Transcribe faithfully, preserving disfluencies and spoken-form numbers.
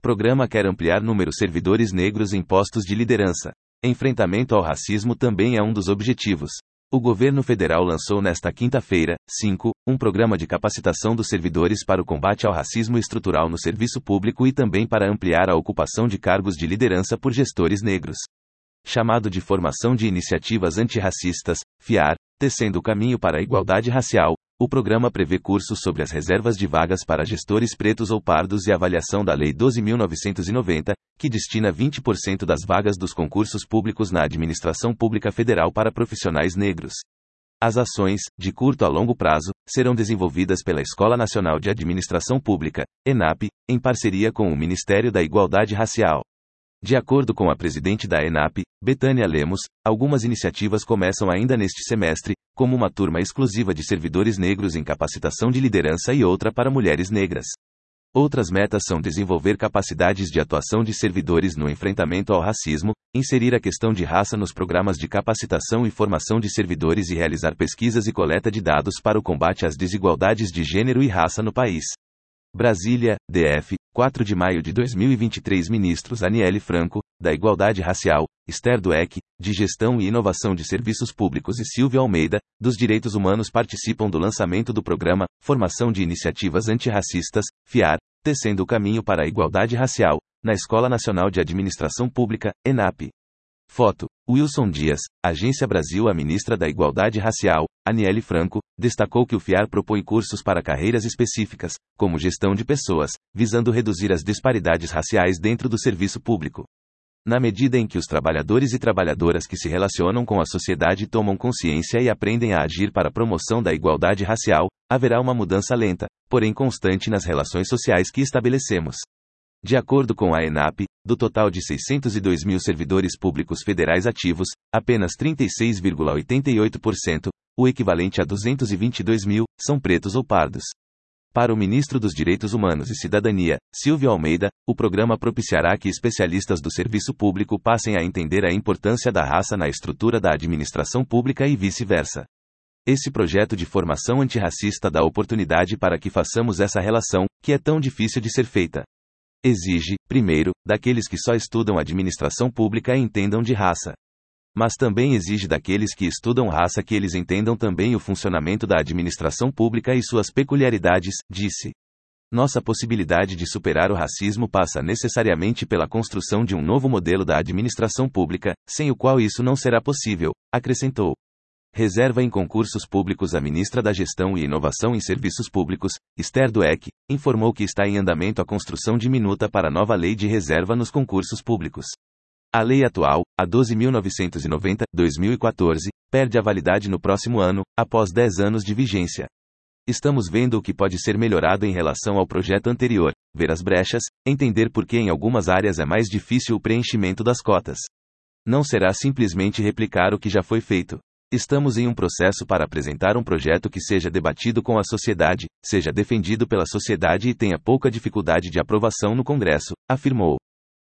Programa quer ampliar número de servidores negros em postos de liderança. Enfrentamento ao racismo também é um dos objetivos. O governo federal lançou nesta quinta-feira, cinco, um programa de capacitação dos servidores para o combate ao racismo estrutural no serviço público e também para ampliar a ocupação de cargos de liderança por gestores negros. Chamado de Formação de Iniciativas Antirracistas, F I A R, tecendo o caminho para a igualdade racial, o programa prevê cursos sobre as reservas de vagas para gestores pretos ou pardos e avaliação da Lei doze mil novecentos e noventa, que destina vinte por cento das vagas dos concursos públicos na administração pública federal para profissionais negros. As ações, de curto a longo prazo, serão desenvolvidas pela Escola Nacional de Administração Pública, ENAP, em parceria com o Ministério da Igualdade Racial. De acordo com a presidente da ENAP, Betânia Lemos, algumas iniciativas começam ainda neste semestre, como uma turma exclusiva de servidores negros em capacitação de liderança e outra para mulheres negras. Outras metas são desenvolver capacidades de atuação de servidores no enfrentamento ao racismo, inserir a questão de raça nos programas de capacitação e formação de servidores e realizar pesquisas e coleta de dados para o combate às desigualdades de gênero e raça no país. Brasília, D F, quatro de maio de dois mil e vinte e três. Ministros Aniele Franco, da Igualdade Racial, Esther Dweck, de Gestão e Inovação de Serviços Públicos e Silvia Almeida, dos Direitos Humanos participam do lançamento do programa Formação de Iniciativas Antirracistas, F I A R, tecendo o caminho para a igualdade racial, na Escola Nacional de Administração Pública, ENAP. Foto: Wilson Dias, Agência Brasil. A ministra da Igualdade Racial, Aniele Franco, destacou que o F I A R propõe cursos para carreiras específicas, como gestão de pessoas, visando reduzir as disparidades raciais dentro do serviço público. Na medida em que os trabalhadores e trabalhadoras que se relacionam com a sociedade tomam consciência e aprendem a agir para a promoção da igualdade racial, haverá uma mudança lenta, porém constante nas relações sociais que estabelecemos. De acordo com a ENAP, do total de seiscentos e dois mil servidores públicos federais ativos, apenas trinta e seis vírgula oitenta e oito por cento, o equivalente a duzentos e vinte e dois mil, são pretos ou pardos. Para o ministro dos Direitos Humanos e Cidadania, Silvia Almeida, o programa propiciará que especialistas do serviço público passem a entender a importância da raça na estrutura da administração pública e vice-versa. Esse projeto de formação antirracista dá oportunidade para que façamos essa relação, que é tão difícil de ser feita. Exige, primeiro, daqueles que só estudam administração pública e entendam de raça. Mas também exige daqueles que estudam raça que eles entendam também o funcionamento da administração pública e suas peculiaridades, disse. Nossa possibilidade de superar o racismo passa necessariamente pela construção de um novo modelo da administração pública, sem o qual isso não será possível, acrescentou. Reserva em concursos públicos. A ministra da Gestão e Inovação em Serviços Públicos, Esther Dweck, informou que está em andamento a construção de minuta para a nova lei de reserva nos concursos públicos. A lei atual, a doze mil novecentos e noventa, dois mil e quatorze, perde a validade no próximo ano, após dez anos de vigência. Estamos vendo o que pode ser melhorado em relação ao projeto anterior, ver as brechas, entender por que em algumas áreas é mais difícil o preenchimento das cotas. Não será simplesmente replicar o que já foi feito. Estamos em um processo para apresentar um projeto que seja debatido com a sociedade, seja defendido pela sociedade e tenha pouca dificuldade de aprovação no Congresso, afirmou.